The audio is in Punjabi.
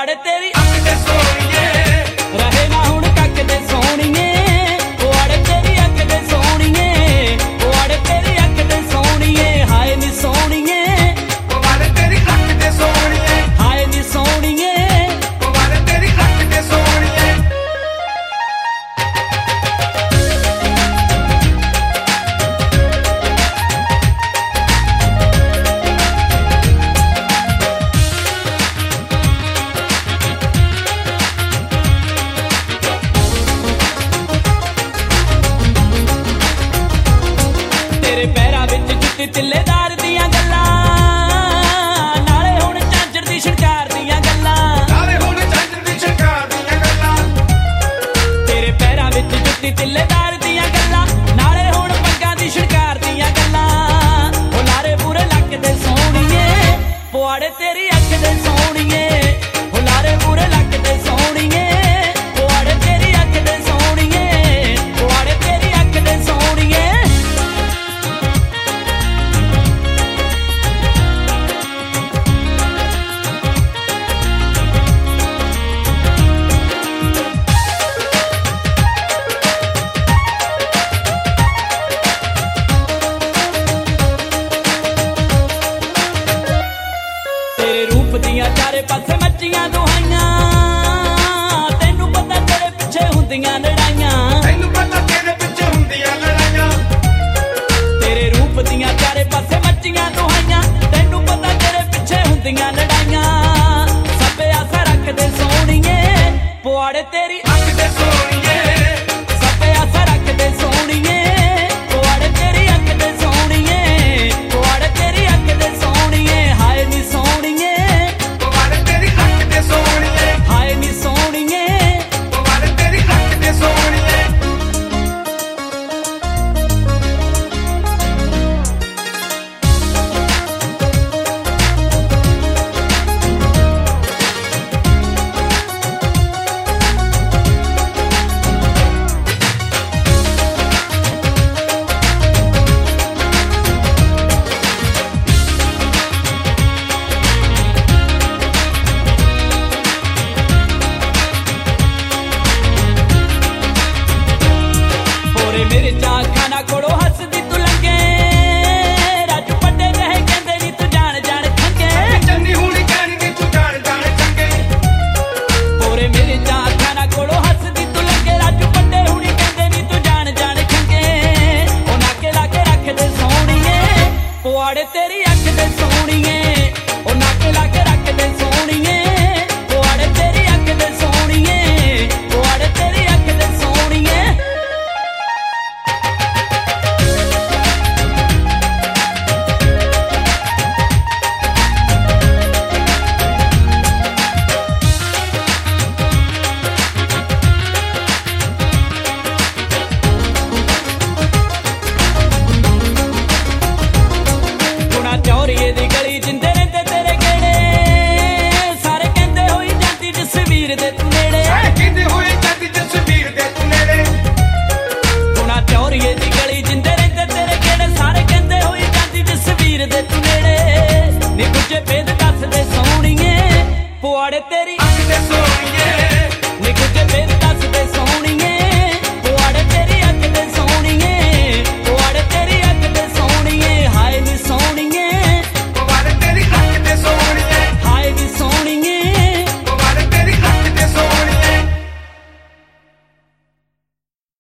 ਪੁਆੜੇ ਤੇਰੀ ਅੱਖ ਤੇ ਸੋਹਣੀਏ ਰਹੇ ਨਾ ਹੁਣ ਕੱਖ ਤੇ ਸੋਹਣੀਏ ਪੁਆੜੇ ਤੇਰੀ ਅੱਖ ਤੇ ਸੋਹਣੀਏ ਪੁਆੜੇ ਤੇਰੀ ਅੱਖ ਤੇ ਸੋਹਣੀਏ ਹਾਏ ਨੀ ਸੋਹਣੀਏ ਪੁਆੜੇ ਤੇਰੀ ਅੱਖ ਤੇ ਸੋਹਣੀਏ ਹਾਏ ਨੀ ਸੋਹਣੀਏ ਪੁਆੜੇ ਤੇਰੀ ਅੱਖ ਤੇ ਸੋਹਣੀਏ ਤੇਰੇ ਪੈਰਾਂ ਵਿੱਚ ਜੁੱਤੀ ਤਿੱਲੇਦਾਰ ਦੀਆਂ ਗੱਲਾਂ ਨਾਲੇ ਹੁਣ ਝਾਂਜਰ ਦੀ ਸ਼ਿੰਗਾਰ ਦੀਆਂ ਗੱਲਾਂ ਨਾਲੇ ਹੁਣ ਝਾਂਜਰ ਦੀ ਸ਼ਿੰਗਾਰ ਦੀਆਂ ਗੱਲਾਂ ਤੇਰੇ ਪੈਰਾਂ ਵਿੱਚ ਜੁੱਤੀ ਤਿੱਲੇਦਾਰ ਦੀਆਂ ਗੱਲਾਂ ਨਾਲੇ ਹੁਣ ਪੱਗਾਂ ਦੀ ਸ਼ਿੰਗਾਰ ਦੀਆਂ ਗੱਲਾਂ ਉਹ ਲਾਰੇ ਪੂਰੇ ਲੱਕ ਦੇ ਸੋਹਣੀਏ ਪੁਆੜੇ ਤੇਰੀ ਅੱਖ ਦੇ ਸੋਹਣੀਏ ਉਹ ਲਾਰੇ ਪੂਰੇ ਲੱਕ ਦੇ ਸੋਹਣੀਏ ਪੁਆੜੇ ਤੇਰੀ ਅੱਖ ਦੇ ਸੋਹਣੀਏ ਪੁਆੜੇ ਤੇਰੀ ਅੱਖ ਦੇ ਸੋਹਣੀਏ ਤੇਰੇ ਰੂਪ ਦੀਆਂ ਚਾਰੇ ਪਾਸੇ